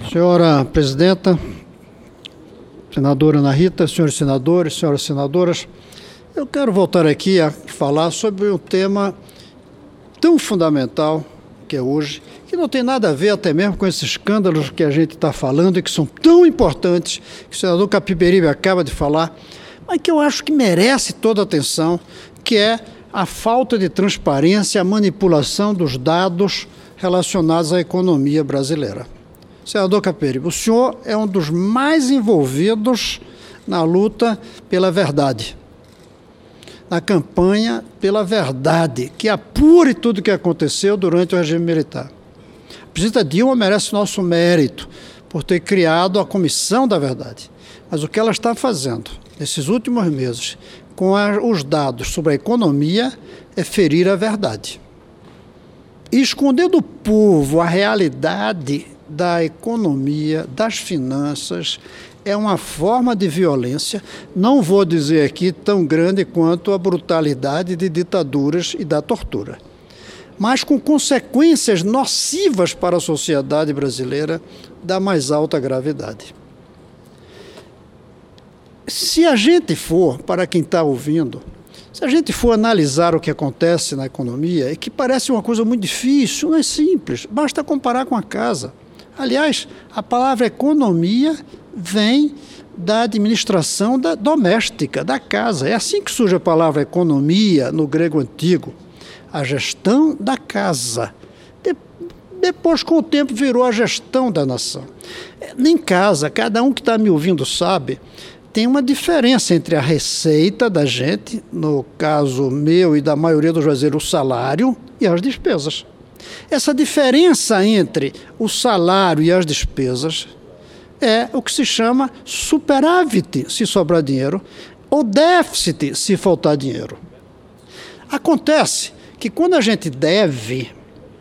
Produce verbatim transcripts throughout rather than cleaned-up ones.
Senhora Presidenta, Senadora Ana Rita, senhores senadores, senhoras senadoras, eu quero voltar aqui a falar sobre um tema tão fundamental que é hoje, que não tem nada a ver até mesmo com esses escândalos que a gente está falando e que são tão importantes, que o senador Capiberibe acaba de falar, mas que eu acho que merece toda a atenção, que é a falta de transparência, a manipulação dos dados relacionados à economia brasileira. Senador Capiberibe, o senhor é um dos mais envolvidos na luta pela verdade, na campanha pela verdade, que apure tudo o que aconteceu durante o regime militar. A presidenta Dilma merece nosso mérito por ter criado a Comissão da Verdade. Mas o que ela está fazendo nesses últimos meses com a, os dados sobre a economia é ferir a verdade. E esconder do povo a realidade da economia, das finanças, é uma forma de violência, não vou dizer aqui tão grande quanto a brutalidade de ditaduras e da tortura, mas com consequências nocivas para a sociedade brasileira da mais alta gravidade. Se a gente for, para quem está ouvindo, se a gente for analisar o que acontece na economia, é que parece uma coisa muito difícil, não é simples, basta comparar com a casa. Aliás, a palavra economia vem da administração da, doméstica, da casa. É assim que surge a palavra economia no grego antigo, a gestão da casa. De, depois, com o tempo, virou a gestão da nação. Em casa, cada um que está me ouvindo sabe, tem uma diferença entre a receita da gente, no caso meu e da maioria dos brasileiros, o salário, e as despesas. Essa diferença entre o salário e as despesas é o que se chama superávit, se sobrar dinheiro, ou déficit, se faltar dinheiro. Acontece que quando a gente deve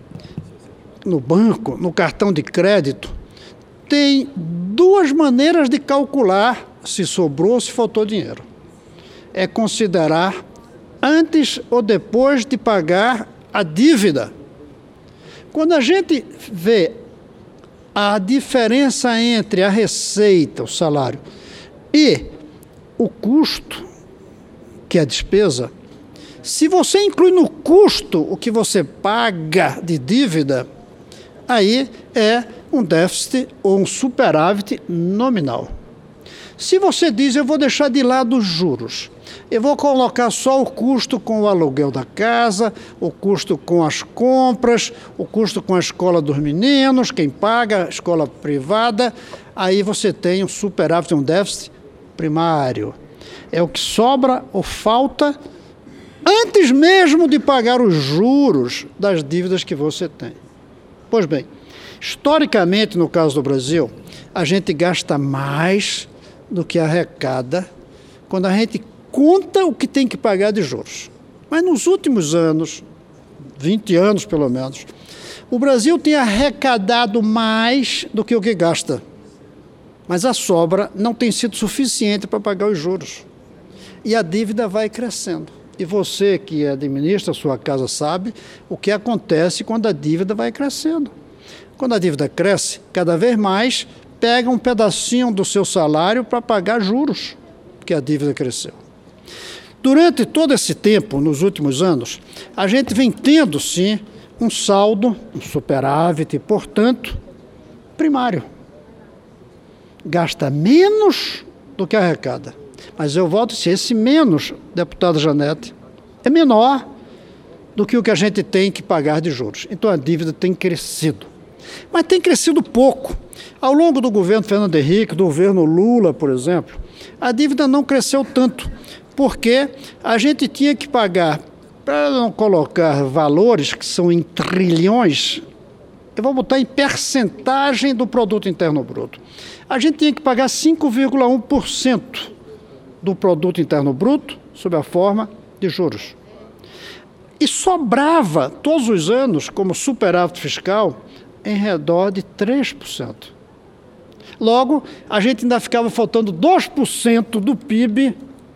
no banco, no cartão de crédito, tem duas maneiras de calcular se sobrou ou se faltou dinheiro. É considerar antes ou depois de pagar a dívida. Quando a gente vê a diferença entre a receita, o salário, e o custo, que é a despesa, se você inclui no custo o que você paga de dívida, aí é um déficit ou um superávit nominal. Se você diz, eu vou deixar de lado os juros, eu vou colocar só o custo com o aluguel da casa, o custo com as compras, o custo com a escola dos meninos, quem paga a escola privada, aí você tem um superávit, um déficit primário. É o que sobra ou falta antes mesmo de pagar os juros das dívidas que você tem. Pois bem, historicamente, no caso do Brasil, a gente gasta mais do que arrecada quando a gente conta o que tem que pagar de juros. Mas nos últimos anos, vinte anos pelo menos, o Brasil tem arrecadado mais do que o que gasta. Mas a sobra não tem sido suficiente para pagar os juros. E a dívida vai crescendo. E você que administra a sua casa sabe o que acontece quando a dívida vai crescendo. Quando a dívida cresce, cada vez mais pega um pedacinho do seu salário para pagar juros, porque a dívida cresceu. Durante todo esse tempo, nos últimos anos, a gente vem tendo, sim, um saldo, um superávit, portanto, primário. Gasta menos do que arrecada. Mas eu volto a dizer, esse menos, deputada Janete, é menor do que o que a gente tem que pagar de juros. Então a dívida tem crescido. Mas tem crescido pouco. Ao longo do governo Fernando Henrique, do governo Lula, por exemplo, a dívida não cresceu tanto, porque a gente tinha que pagar, para não colocar valores que são em trilhões, eu vou botar em percentagem do produto interno bruto. A gente tinha que pagar cinco vírgula um por cento do produto interno bruto sob a forma de juros. E sobrava todos os anos, como superávit fiscal, em redor de três por cento. Logo, a gente ainda ficava faltando dois por cento do P I B,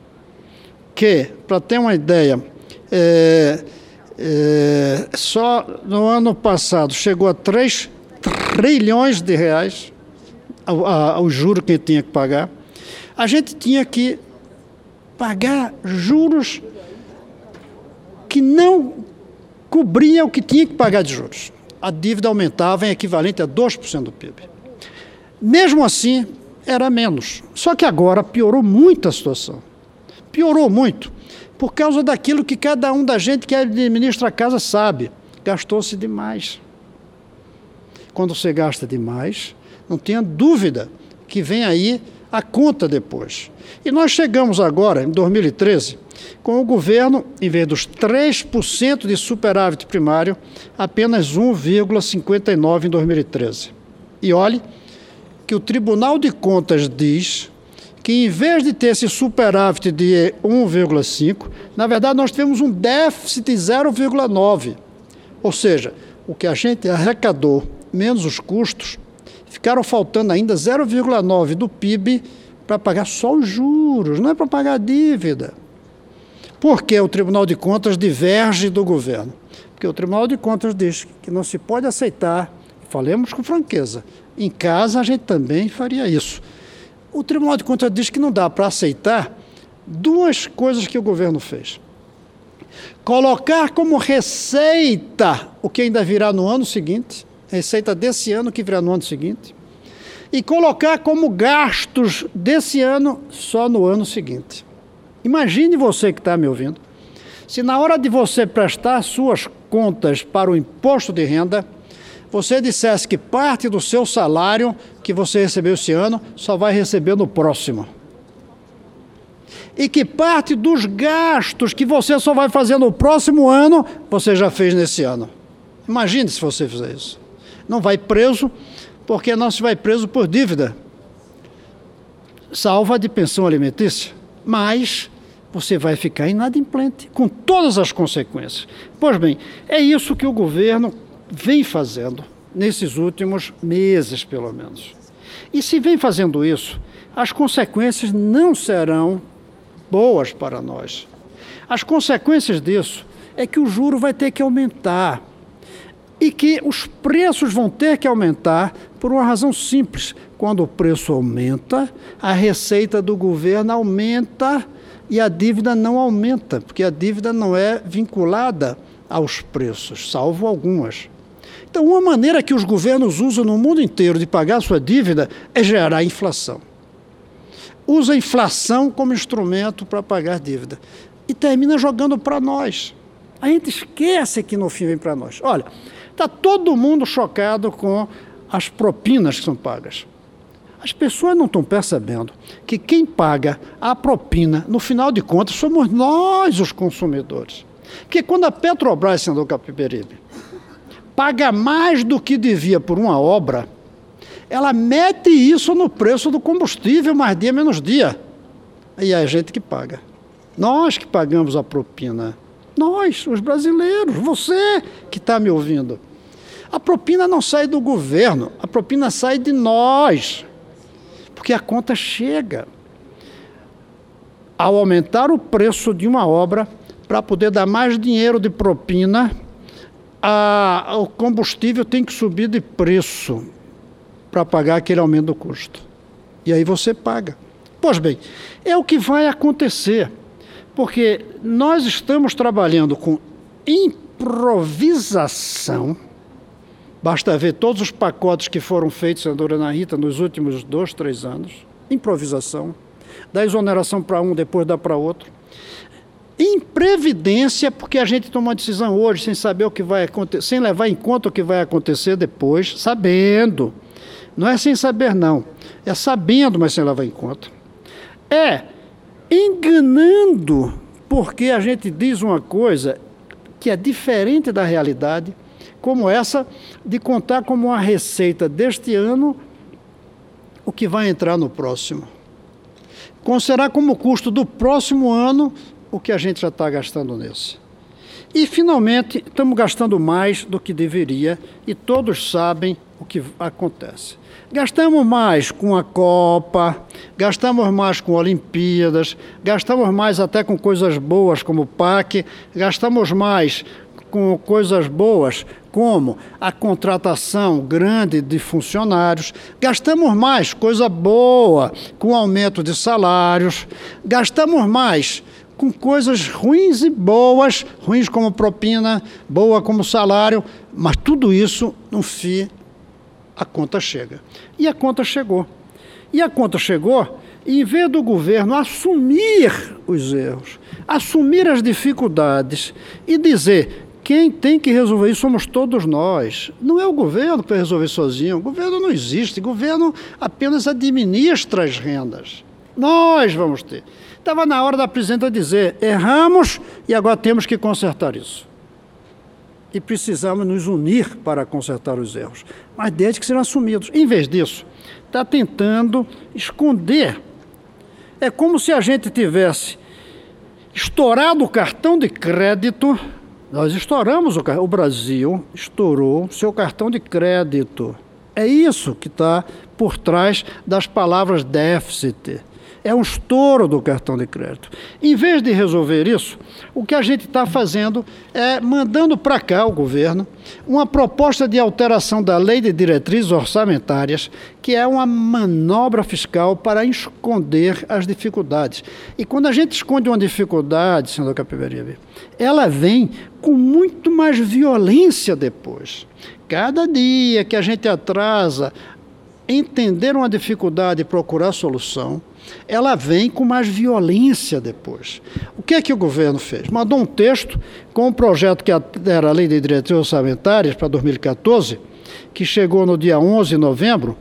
que, para ter uma ideia, é, é, só no ano passado chegou a três trilhões de reais, o juro que tinha que pagar. A gente tinha que pagar juros que não cobriam o que tinha que pagar de juros. A dívida aumentava em equivalente a dois por cento do P I B. Mesmo assim, era menos. Só que agora piorou muito a situação. Piorou muito por causa daquilo que cada um da gente que administra a casa sabe. Gastou-se demais. Quando você gasta demais, não tenha dúvida que vem aí a conta depois. E nós chegamos agora, em dois mil e treze, com o governo, em vez dos três por cento de superávit primário, apenas um vírgula cinquenta e nove por cento em dois mil e treze. E olhe que o Tribunal de Contas diz que, em vez de ter esse superávit de um vírgula cinco, na verdade nós tivemos um déficit de zero vírgula nove. Ou seja, o que a gente arrecadou menos os custos, ficaram faltando ainda zero vírgula nove do P I B para pagar só os juros, não é para pagar a dívida. Por que o Tribunal de Contas diverge do governo? Porque o Tribunal de Contas diz que não se pode aceitar, falemos com franqueza, em casa a gente também faria isso. O Tribunal de Contas diz que não dá para aceitar duas coisas que o governo fez. Colocar como receita o que ainda virá no ano seguinte, receita desse ano que virá no ano seguinte, e colocar como gastos desse ano só no ano seguinte. Imagine você que está me ouvindo, se na hora de você prestar suas contas para o imposto de renda, você dissesse que parte do seu salário que você recebeu esse ano só vai receber no próximo. E que parte dos gastos que você só vai fazer no próximo ano, você já fez nesse ano. Imagine se você fizer isso. Não vai preso, porque não se vai preso por dívida, salva de pensão alimentícia, mas você vai ficar inadimplente, com todas as consequências. Pois bem, é isso que o governo vem fazendo nesses últimos meses, pelo menos. E se vem fazendo isso, as consequências não serão boas para nós. As consequências disso é que o juro vai ter que aumentar e que os preços vão ter que aumentar por uma razão simples. Quando o preço aumenta, a receita do governo aumenta e a dívida não aumenta, porque a dívida não é vinculada aos preços, salvo algumas. Então, uma maneira que os governos usam no mundo inteiro de pagar sua dívida é gerar inflação. Usa a inflação como instrumento para pagar dívida. E termina jogando para nós. A gente esquece que no fim vem para nós. Olha, está todo mundo chocado com as propinas que são pagas. As pessoas não estão percebendo que quem paga a propina, no final de contas, somos nós, os consumidores. Porque quando a Petrobras, senador Capiberibe, paga mais do que devia por uma obra, ela mete isso no preço do combustível, mais dia menos dia. E é a gente que paga. Nós que pagamos a propina. Nós, os brasileiros, você que está me ouvindo. A propina não sai do governo, a propina sai de nós. Porque a conta chega. Ao aumentar o preço de uma obra, para poder dar mais dinheiro de propina, a, o combustível tem que subir de preço para pagar aquele aumento do custo. E aí você paga. Pois bem, é o que vai acontecer, porque nós estamos trabalhando com improvisação. Basta ver todos os pacotes que foram feitos, senadora Ana Rita, nos últimos dois, três anos. Improvisação. Da exoneração para um, depois dá para outro. Imprevidência, porque a gente toma uma decisão hoje sem saber o que vai acontecer, sem levar em conta o que vai acontecer depois, sabendo. Não é sem saber, não. É sabendo, mas sem levar em conta. É enganando, porque a gente diz uma coisa que é diferente da realidade, como essa de contar como uma receita deste ano o que vai entrar no próximo. Considerar como custo do próximo ano o que a gente já está gastando nesse. E, finalmente, estamos gastando mais do que deveria e todos sabem o que acontece. Gastamos mais com a Copa, gastamos mais com Olimpíadas, gastamos mais até com coisas boas como o P A C, gastamos mais com coisas boas como a contratação grande de funcionários, gastamos mais, coisa boa, com aumento de salários, gastamos mais com coisas ruins e boas, ruins como propina, boa como salário, mas tudo isso, no fim, a conta chega. E a conta chegou. E a conta chegou, e em vez do governo assumir os erros, assumir as dificuldades e dizer: quem tem que resolver isso somos todos nós. Não é o governo que vai resolver sozinho. O governo não existe. O governo apenas administra as rendas. Nós vamos ter. Estava na hora da presidenta dizer: erramos e agora temos que consertar isso. E precisamos nos unir para consertar os erros. Mas desde que serão assumidos. Em vez disso, está tentando esconder. É como se a gente tivesse estourado o cartão de crédito. Nós estouramos o, o Brasil, estourou seu cartão de crédito. É isso que está por trás das palavras déficit. É um estouro do cartão de crédito. Em vez de resolver isso, o que a gente está fazendo é mandando para cá o governo uma proposta de alteração da Lei de Diretrizes Orçamentárias, que é uma manobra fiscal para esconder as dificuldades. E quando a gente esconde uma dificuldade, senador Capiberibe, ela vem com muito mais violência depois. Cada dia que a gente atrasa entender uma dificuldade e procurar solução, ela vem com mais violência depois. O que é que o governo fez? Mandou um texto com um projeto que era a Lei de Diretrizes Orçamentárias para dois mil e quatorze, que chegou no dia onze de novembro,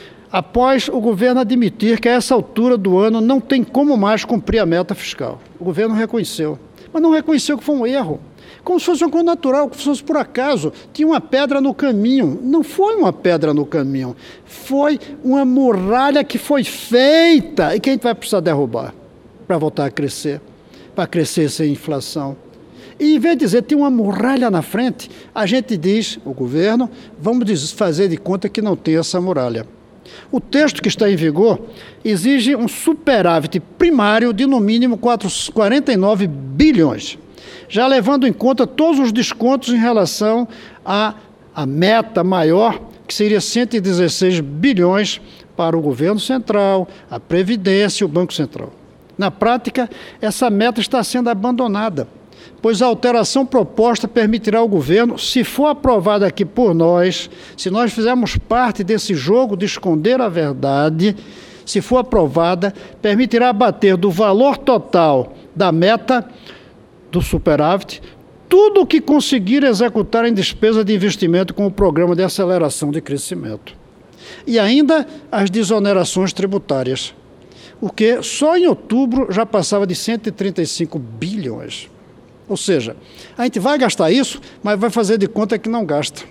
após o governo admitir que a essa altura do ano não tem como mais cumprir a meta fiscal. O governo reconheceu, mas não reconheceu que foi um erro. Como se fosse uma coisa natural, como se fosse por acaso. Tinha uma pedra no caminho. Não foi uma pedra no caminho. Foi uma muralha que foi feita e que a gente vai precisar derrubar para voltar a crescer, para crescer sem inflação. E em vez de dizer tem uma muralha na frente, a gente diz, o governo, vamos fazer de conta que não tem essa muralha. O texto que está em vigor exige um superávit primário de no mínimo quarenta e nove bilhões. Já levando em conta todos os descontos em relação à, à meta maior, que seria cento e dezesseis bilhões para o governo central, a Previdência e o Banco Central. Na prática, essa meta está sendo abandonada, pois a alteração proposta permitirá ao governo, se for aprovada aqui por nós, se nós fizermos parte desse jogo de esconder a verdade, se for aprovada, permitirá abater do valor total da meta do superávit, tudo o que conseguir executar em despesa de investimento com o programa de aceleração de crescimento. E ainda as desonerações tributárias, o que só em outubro já passava de cento e trinta e cinco bilhões. Ou seja, a gente vai gastar isso, mas vai fazer de conta que não gasta.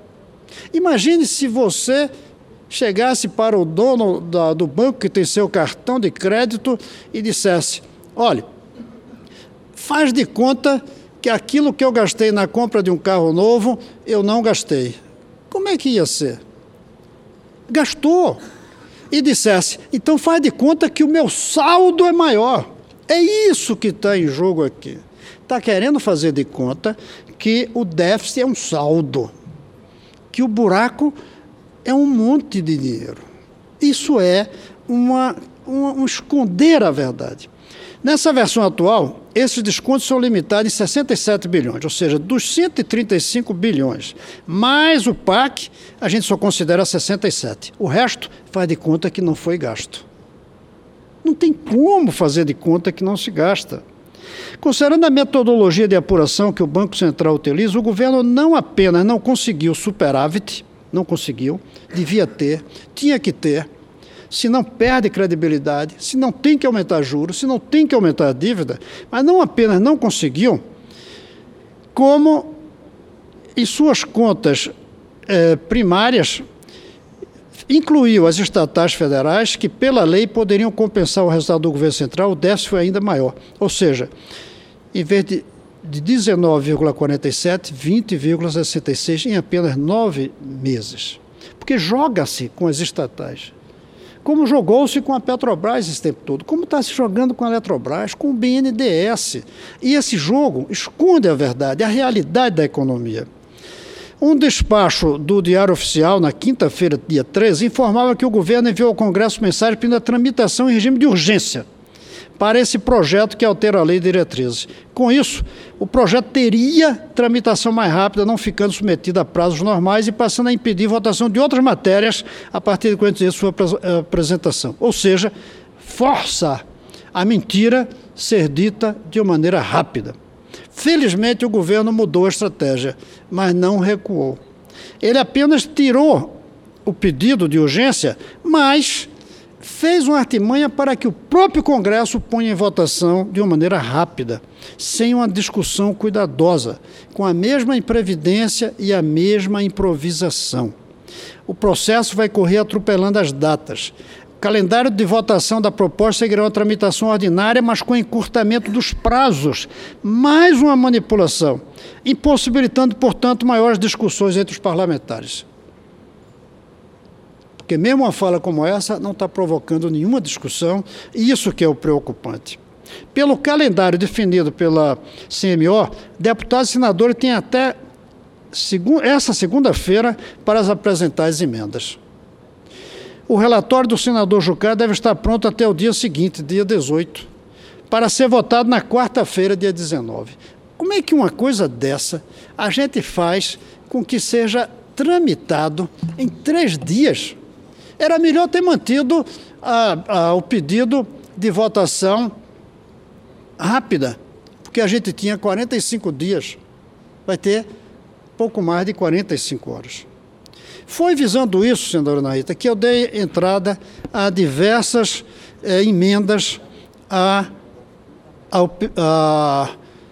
Imagine se você chegasse para o dono da, do banco que tem seu cartão de crédito e dissesse: olha, faz de conta que aquilo que eu gastei na compra de um carro novo, eu não gastei. Como é que ia ser? Gastou. E dissesse: então faz de conta que o meu saldo é maior. É isso que está em jogo aqui. Está querendo fazer de conta que o déficit é um saldo, que o buraco é um monte de dinheiro. Isso é uma, uma, um esconder a verdade. Nessa versão atual, esses descontos são limitados em sessenta e sete bilhões, ou seja, dos cento e trinta e cinco bilhões, mais o P A C, a gente só considera sessenta e sete. O resto faz de conta que não foi gasto. Não tem como fazer de conta que não se gasta. Considerando a metodologia de apuração que o Banco Central utiliza, o governo não apenas não conseguiu superávit, não conseguiu, devia ter, tinha que ter, se não perde credibilidade, se não tem que aumentar juros, se não tem que aumentar a dívida, mas não apenas não conseguiu, como em suas contas eh, primárias, incluiu as estatais federais que, pela lei, poderiam compensar o resultado do governo central, o déficit foi ainda maior. Ou seja, em vez de, de dezenove vírgula quarenta e sete, vinte vírgula sessenta e seis em apenas nove meses. Porque joga-se com as estatais. Como jogou-se com a Petrobras esse tempo todo, como está se jogando com a Eletrobras, com o B N D E S. E esse jogo esconde a verdade, a realidade da economia. Um despacho do Diário Oficial, na quinta-feira, dia treze, informava que o governo enviou ao Congresso mensagem pedindo a tramitação em regime de urgência para esse projeto que altera a lei de diretrizes. Com isso, o projeto teria tramitação mais rápida, não ficando submetido a prazos normais e passando a impedir votação de outras matérias a partir de quando tiver sua apresentação. Ou seja, força a mentira ser dita de uma maneira rápida. Felizmente, o governo mudou a estratégia, mas não recuou. Ele apenas tirou o pedido de urgência, mas fez uma artimanha para que o próprio Congresso ponha em votação de uma maneira rápida, sem uma discussão cuidadosa, com a mesma imprevidência e a mesma improvisação. O processo vai correr atropelando as datas. O calendário de votação da proposta seguirá uma tramitação ordinária, mas com encurtamento dos prazos. Mais uma manipulação, impossibilitando, portanto, maiores discussões entre os parlamentares. Porque mesmo uma fala como essa não está provocando nenhuma discussão, e isso que é o preocupante. Pelo calendário definido pela C M O, deputados e senadores têm até segu- essa segunda-feira para apresentar as emendas. O relatório do senador Jucá deve estar pronto até o dia seguinte, dia dezoito, para ser votado na quarta-feira, dia dezenove. Como é que uma coisa dessa a gente faz com que seja tramitado em três dias? Era melhor ter mantido a, a, o pedido de votação rápida, porque a gente tinha quarenta e cinco dias, vai ter pouco mais de quarenta e cinco horas. Foi visando isso, senadora Ana Rita, que eu dei entrada a diversas eh, emendas à a, a,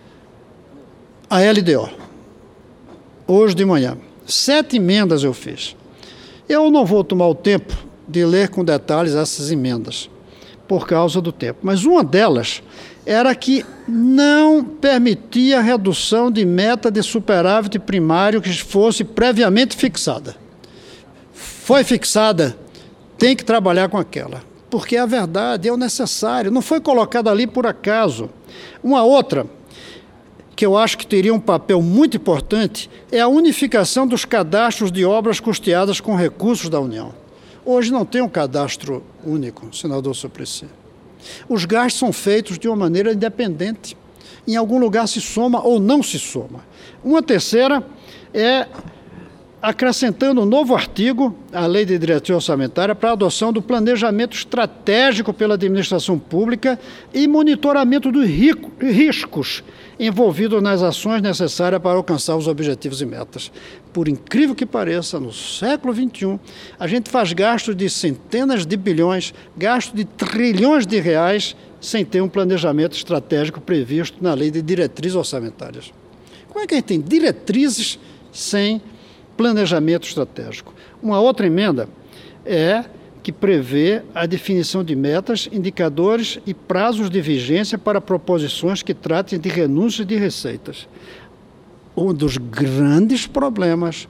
a, a L D O, hoje de manhã. Sete emendas eu fiz. Eu não vou tomar o tempo de ler com detalhes essas emendas, por causa do tempo. Mas uma delas era que não permitia redução de meta de superávit primário que fosse previamente fixada. Foi fixada, tem que trabalhar com aquela, porque é a verdade, é o necessário, não foi colocada ali por acaso. Uma outra, que eu acho que teria um papel muito importante, é a unificação dos cadastros de obras custeadas com recursos da União. Hoje não tem um cadastro único, senador Suplicy. Os gastos são feitos de uma maneira independente. Em algum lugar se soma ou não se soma. Uma terceira é acrescentando um novo artigo à Lei de Diretriz Orçamentária para a adoção do planejamento estratégico pela administração pública e monitoramento dos riscos envolvidos nas ações necessárias para alcançar os objetivos e metas. Por incrível que pareça, no século vinte e um, a gente faz gastos de centenas de bilhões, gastos de trilhões de reais, sem ter um planejamento estratégico previsto na Lei de Diretrizes Orçamentárias. Como é que a gente tem diretrizes sem planejamento estratégico? Uma outra emenda é que prevê a definição de metas, indicadores e prazos de vigência para proposições que tratem de renúncia de receitas. Um dos grandes problemas,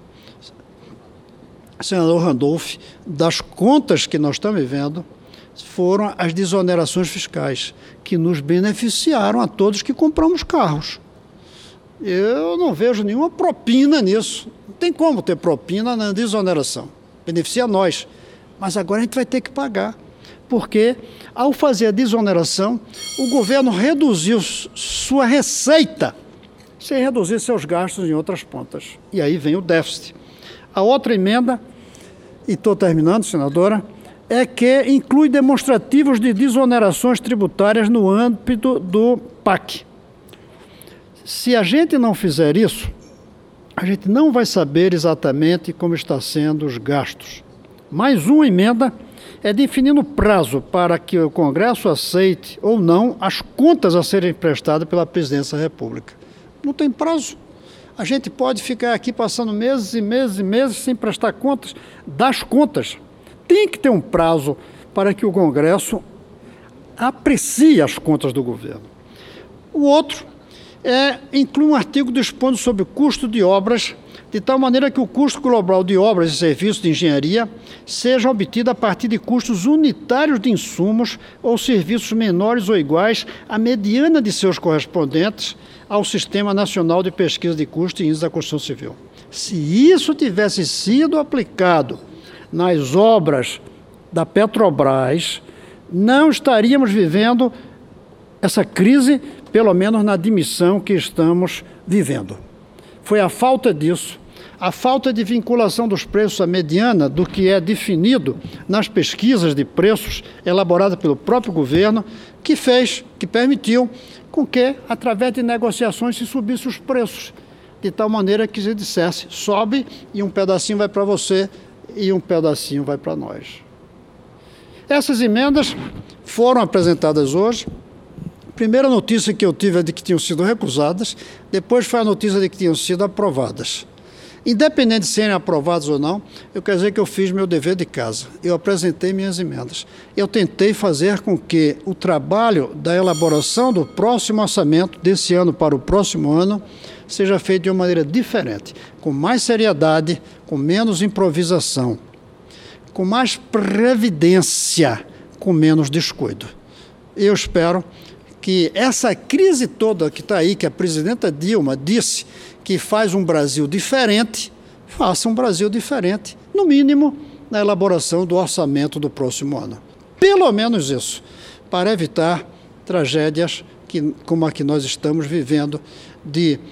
senador Randolph, das contas que nós estamos vendo, foram as desonerações fiscais, que nos beneficiaram a todos que compramos carros. Eu não vejo nenhuma propina nisso. Não tem como ter propina na desoneração. Beneficia nós. Mas agora a gente vai ter que pagar. Porque, ao fazer a desoneração, o governo reduziu sua receita sem reduzir seus gastos em outras pontas. E aí vem o déficit. A outra emenda, e estou terminando, senadora, é que inclui demonstrativos de desonerações tributárias no âmbito do P A C. Se a gente não fizer isso, a gente não vai saber exatamente como estão sendo os gastos. Mais uma emenda é definindo prazo para que o Congresso aceite ou não as contas a serem prestadas pela Presidência da República. Não tem prazo. A gente pode ficar aqui passando meses e meses e meses sem prestar contas das contas. Tem que ter um prazo para que o Congresso aprecie as contas do governo. O outro É, inclui um artigo dispondo sobre o custo de obras, de tal maneira que o custo global de obras e serviços de engenharia seja obtido a partir de custos unitários de insumos ou serviços menores ou iguais à mediana de seus correspondentes ao Sistema Nacional de Pesquisa de Custos e Índice da Construção Civil. Se isso tivesse sido aplicado nas obras da Petrobras, não estaríamos vivendo essa crise, pelo menos na dimensão que estamos vivendo. Foi a falta disso, a falta de vinculação dos preços à mediana do que é definido nas pesquisas de preços elaboradas pelo próprio governo, que fez, que permitiu com que, através de negociações, se subisse os preços, de tal maneira que se dissesse, sobe e um pedacinho vai para você e um pedacinho vai para nós. Essas emendas foram apresentadas hoje. A primeira notícia que eu tive é de que tinham sido recusadas, depois foi a notícia de que tinham sido aprovadas. Independente de serem aprovadas ou não, eu quero dizer que eu fiz meu dever de casa. Eu apresentei minhas emendas. Eu tentei fazer com que o trabalho da elaboração do próximo orçamento desse ano para o próximo ano seja feito de uma maneira diferente, com mais seriedade, com menos improvisação, com mais previdência, com menos descuido. Eu espero que essa crise toda que está aí, que a presidenta Dilma disse que faz um Brasil diferente, faça um Brasil diferente, no mínimo na elaboração do orçamento do próximo ano. Pelo menos isso, para evitar tragédias que, como a que nós estamos vivendo, de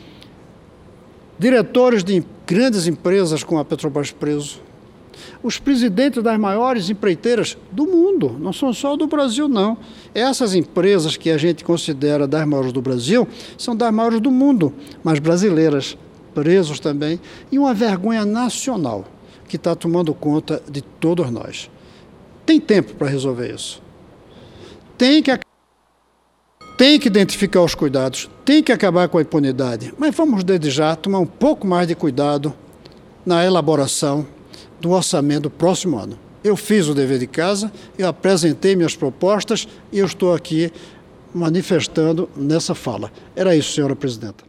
diretores de grandes empresas como a Petrobras presos, os presidentes das maiores empreiteiras do mundo, não são só do Brasil, não. Essas empresas que a gente considera das maiores do Brasil, são das maiores do mundo, mas brasileiras, presos também, e uma vergonha nacional que está tomando conta de todos nós. Tem tempo para resolver isso. Tem que, tem que identificar os cuidados, tem que acabar com a impunidade, mas vamos desde já tomar um pouco mais de cuidado na elaboração do orçamento do próximo ano. Eu fiz o dever de casa, eu apresentei minhas propostas e eu estou aqui manifestando nessa fala. Era isso, senhora presidenta.